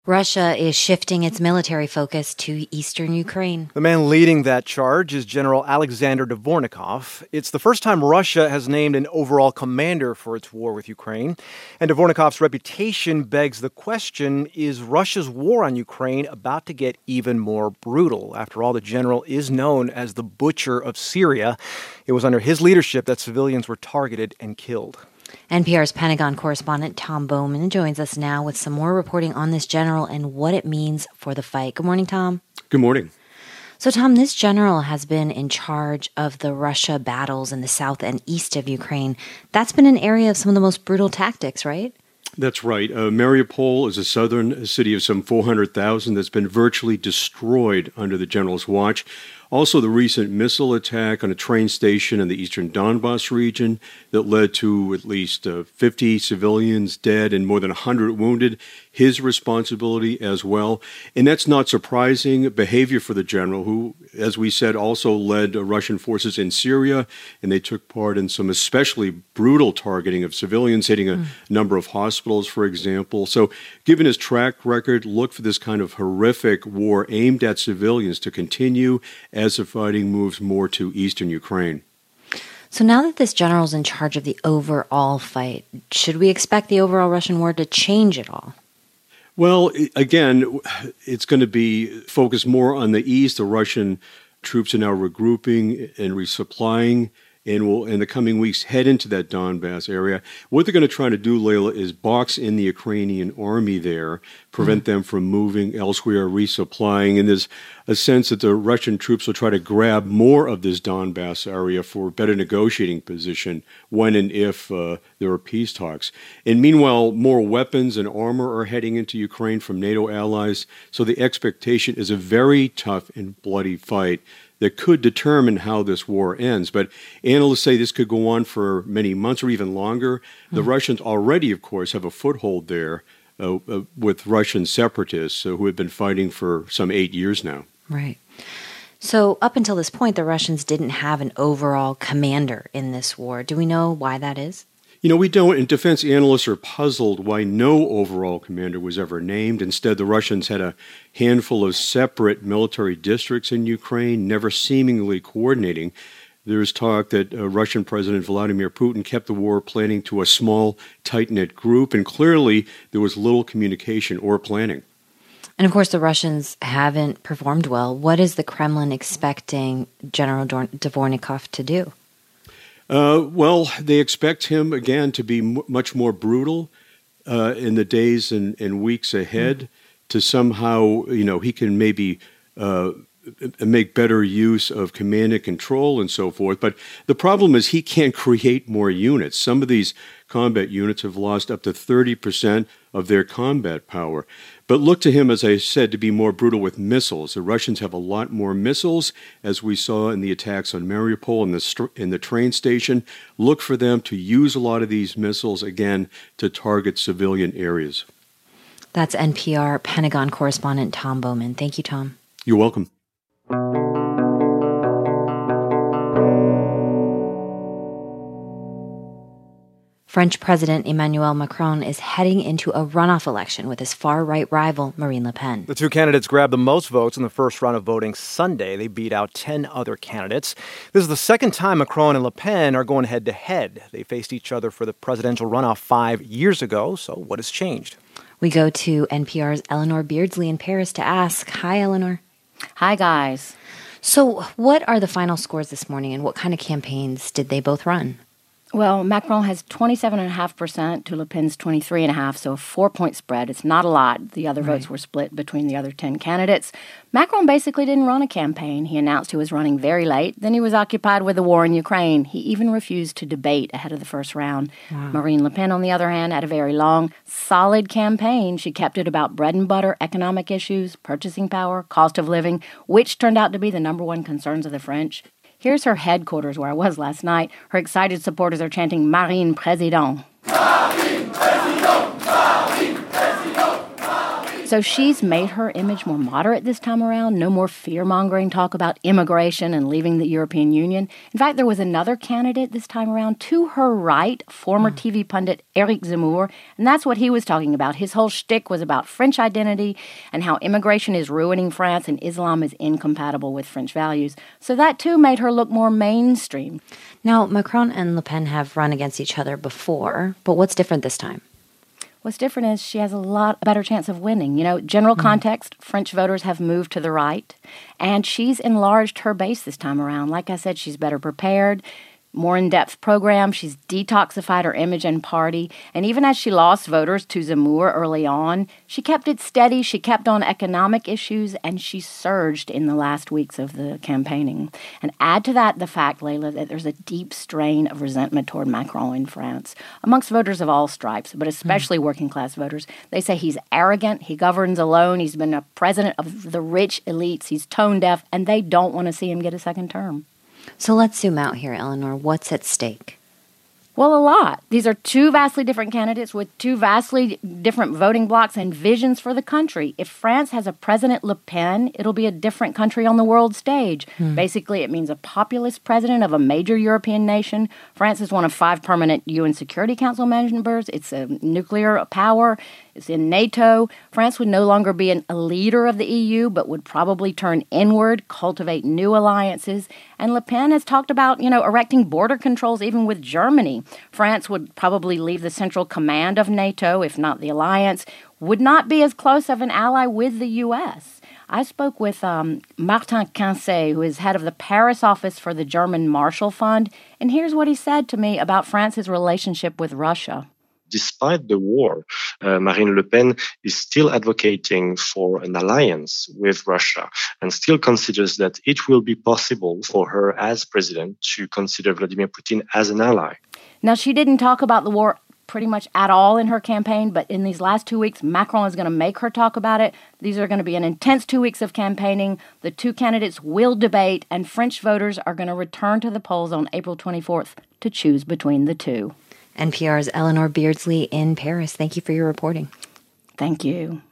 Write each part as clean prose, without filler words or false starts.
Russia is shifting its military focus to eastern Ukraine. The man leading that charge is General Alexander Dvornikov. It's the first time Russia has named an overall commander for its war with Ukraine. And Dvornikov's reputation begs the question, is Russia's war on Ukraine about to get even more brutal? After all, the general is known as the Butcher of Syria. It was under his leadership that civilians were targeted and killed. NPR's Pentagon correspondent Tom Bowman joins us now with some more reporting on this general and what it means for the fight. Good morning, Tom. Good morning. So, Tom, this general has been in charge of the Russia battles in the south and east of Ukraine. That's been an area of some of the most brutal tactics, right? That's right. Mariupol is a southern city of some 400,000 that's been virtually destroyed under the general's watch. Also, the recent missile attack on a train station in the eastern Donbas region that led to at least 50 civilians dead and more than 100 wounded, his responsibility as well. And that's not surprising behavior for the general, who, as we said, also led Russian forces in Syria, and they took part in some especially brutal targeting of civilians, hitting a number of hospitals, for example. So given his track record, look for this kind of horrific war aimed at civilians to continue as the fighting moves more to eastern Ukraine. So now that this general's in charge of the overall fight, should we expect the overall Russian war to change at all? Well, again, it's going to be focused more on the east. The Russian troops are now regrouping and resupplying, and will, in the coming weeks, head into that Donbass area. What they're going to try to do, Layla, is box in the Ukrainian army there, prevent them from moving elsewhere, resupplying. And there's a sense that the Russian troops will try to grab more of this Donbass area for a better negotiating position when and if there are peace talks. And meanwhile, more weapons and armor are heading into Ukraine from NATO allies. So the expectation is a very tough and bloody fight that could determine how this war ends. But analysts say this could go on for many months or even longer. The Russians already, of course, have a foothold there with Russian separatists who have been fighting for some 8 years now. Right. So up until this point, the Russians didn't have an overall commander in this war. Do we know why that is? You know, we don't, and defense analysts are puzzled why no overall commander was ever named. Instead, the Russians had a handful of separate military districts in Ukraine, never seemingly coordinating. There's talk that Russian President Vladimir Putin kept the war planning to a small, tight-knit group, and clearly there was little communication or planning. And of course, the Russians haven't performed well. What is the Kremlin expecting General Dvornikov to do? Well, they expect him, again, to be much more brutal in the days and weeks ahead, to somehow, he can maybe make better use of command and control and so forth. But the problem is he can't create more units. Some of these combat units have lost up to 30% of their combat power. But look to him, as I said, to be more brutal with missiles. The Russians have a lot more missiles, as we saw in the attacks on Mariupol and in the train station. Look for them to use a lot of these missiles, again, to target civilian areas. That's NPR Pentagon correspondent Tom Bowman. Thank you, Tom. You're welcome. French President Emmanuel Macron is heading into a runoff election with his far-right rival, Marine Le Pen. The two candidates grabbed the most votes in the first round of voting Sunday. They beat out 10 other candidates. This is the second time Macron and Le Pen are going head-to-head. They faced each other for the presidential runoff 5 years ago. So what has changed? We go to NPR's Eleanor Beardsley in Paris to ask. Hi, Eleanor. Hi, guys. So what are the final scores this morning, and what kind of campaigns did they both run? Well, Macron has 27.5% to Le Pen's 23.5%, so a 4-point spread. It's not a lot. The other votes were split between the other 10 candidates. Macron basically didn't run a campaign. He announced he was running very late. Then he was occupied with the war in Ukraine. He even refused to debate ahead of the first round. Wow. Marine Le Pen, on the other hand, had a very long, solid campaign. She kept it about bread and butter, economic issues, purchasing power, cost of living, which turned out to be the number one concerns of the French. Here's her headquarters, where I was last night. Her excited supporters are chanting, Marine Président. Marine Président, Marine Président, Marine. So she's made her image more moderate this time around. No more fear-mongering talk about immigration and leaving the European Union. In fact, there was another candidate this time around to her right, former TV pundit Éric Zemmour, and that's what he was talking about. His whole shtick was about French identity and how immigration is ruining France and Islam is incompatible with French values. So that, too, made her look more mainstream. Now, Macron and Le Pen have run against each other before, but what's different this time? What's different is she has a lot better chance of winning. You know, general context, French voters have moved to the right, and she's enlarged her base this time around. Like I said, she's better prepared, more in-depth program. She's detoxified her image and party. And even as she lost voters to Zemmour early on, she kept it steady. She kept on economic issues, and she surged in the last weeks of the campaigning. And add to that the fact, Layla, that there's a deep strain of resentment toward Macron in France, amongst voters of all stripes, but especially working-class voters. They say he's arrogant, he governs alone, he's been a president of the rich elites, he's tone-deaf, and they don't want to see him get a second term. So let's zoom out here, Eleanor. What's at stake? Well, a lot. These are two vastly different candidates with two vastly different voting blocs and visions for the country. If France has a President Le Pen, it'll be a different country on the world stage. Basically, it means a populist president of a major European nation. France is one of 5 permanent UN Security Council members. It's a nuclear power. It's in NATO. France would no longer be a leader of the EU, but would probably turn inward, cultivate new alliances. And Le Pen has talked about, erecting border controls even with Germany. France would probably leave the central command of NATO, if not the alliance, would not be as close of an ally with the U.S. I spoke with Martin Quincey, who is head of the Paris office for the German Marshall Fund, and here's what he said to me about France's relationship with Russia. Despite the war, Marine Le Pen is still advocating for an alliance with Russia and still considers that it will be possible for her as president to consider Vladimir Putin as an ally. Now, she didn't talk about the war pretty much at all in her campaign, but in these last 2 weeks, Macron is going to make her talk about it. These are going to be an intense 2 weeks of campaigning. The two candidates will debate, and French voters are going to return to the polls on April 24th to choose between the two. NPR's Eleanor Beardsley in Paris. Thank you for your reporting. Thank you.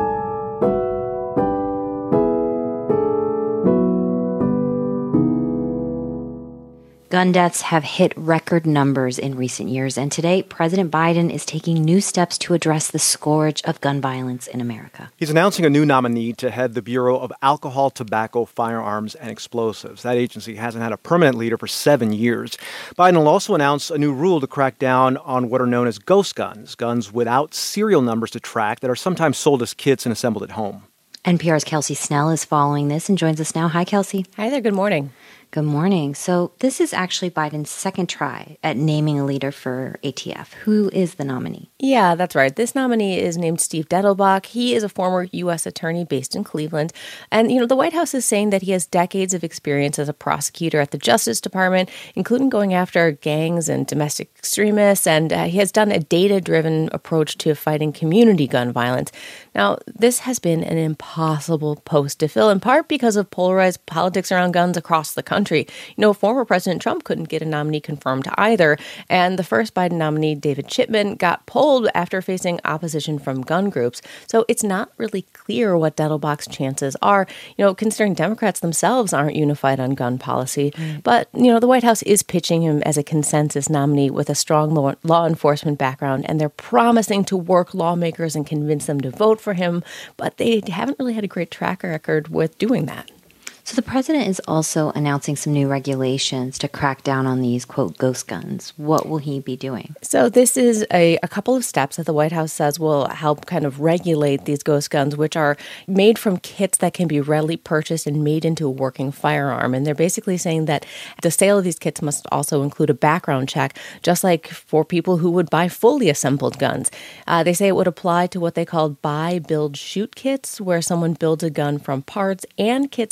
Gun deaths have hit record numbers in recent years, and today President Biden is taking new steps to address the scourge of gun violence in America. He's announcing a new nominee to head the Bureau of Alcohol, Tobacco, Firearms, and Explosives. That agency hasn't had a permanent leader for 7 years. Biden will also announce a new rule to crack down on what are known as ghost guns, guns without serial numbers to track that are sometimes sold as kits and assembled at home. NPR's Kelsey Snell is following this and joins us now. Hi, Kelsey. Hi there. Good morning. Good morning. So this is actually Biden's second try at naming a leader for ATF. Who is the nominee? Yeah, that's right. This nominee is named Steve Dettelbach. He is a former U.S. attorney based in Cleveland. And, the White House is saying that he has decades of experience as a prosecutor at the Justice Department, including going after gangs and domestic extremists. And he has done a data-driven approach to fighting community gun violence. Now, this has been an impossible post to fill, in part because of polarized politics around guns across the country. Former President Trump couldn't get a nominee confirmed either. And the first Biden nominee, David Chipman, got pulled after facing opposition from gun groups. So it's not really clear what Dettelbach's chances are, considering Democrats themselves aren't unified on gun policy. But, the White House is pitching him as a consensus nominee with a strong law enforcement background, and they're promising to work lawmakers and convince them to vote for him. But they haven't really had a great track record with doing that. So the president is also announcing some new regulations to crack down on these, quote, ghost guns. What will he be doing? So this is a couple of steps that the White House says will help kind of regulate these ghost guns, which are made from kits that can be readily purchased and made into a working firearm. And they're basically saying that the sale of these kits must also include a background check, just like for people who would buy fully assembled guns. They say it would apply to what they call buy, build, shoot kits, where someone builds a gun from parts, and kits sold for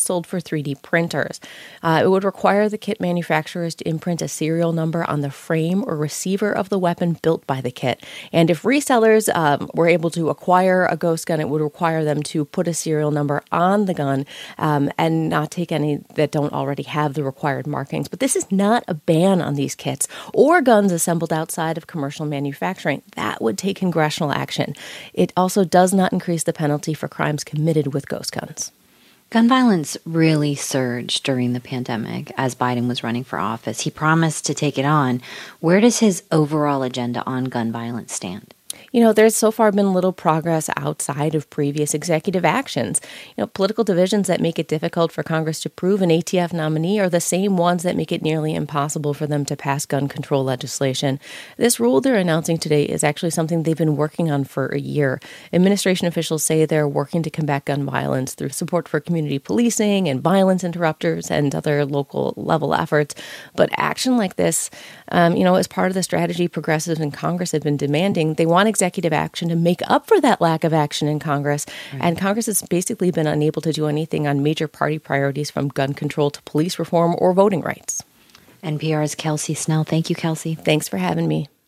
3D printers. It would require the kit manufacturers to imprint a serial number on the frame or receiver of the weapon built by the kit. And if resellers were able to acquire a ghost gun, it would require them to put a serial number on the gun and not take any that don't already have the required markings. But this is not a ban on these kits or guns assembled outside of commercial manufacturing. That would take congressional action. It also does not increase the penalty for crimes committed with ghost guns. Gun violence really surged during the pandemic as Biden was running for office. He promised to take it on. Where does his overall agenda on gun violence stand? There's so far been little progress outside of previous executive actions. Political divisions that make it difficult for Congress to prove an ATF nominee are the same ones that make it nearly impossible for them to pass gun control legislation. This rule they're announcing today is actually something they've been working on for a year. Administration officials say they're working to combat gun violence through support for community policing and violence interrupters and other local level efforts. But action like this, is part of the strategy progressives in Congress have been demanding. They want executive action to make up for that lack of action in Congress. Right. And Congress has basically been unable to do anything on major party priorities from gun control to police reform or voting rights. NPR's Kelsey Snell. Thank you, Kelsey. Thanks for having me.